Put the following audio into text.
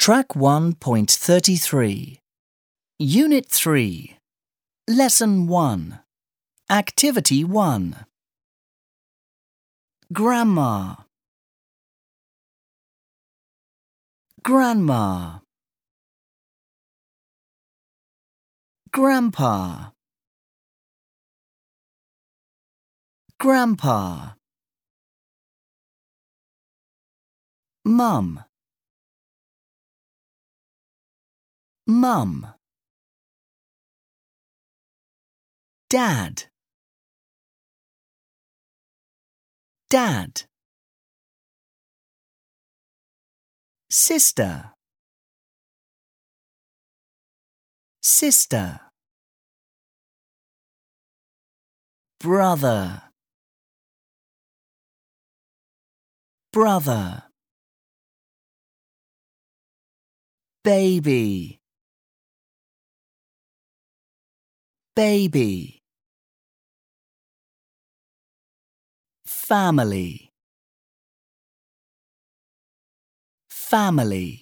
Track 1.33 Unit 3 Lesson 1 Activity 1 Grandma Grandma Grandpa Grandpa Mum Mum Dad Dad Sister Sister Brother Brother Baby Baby Family Family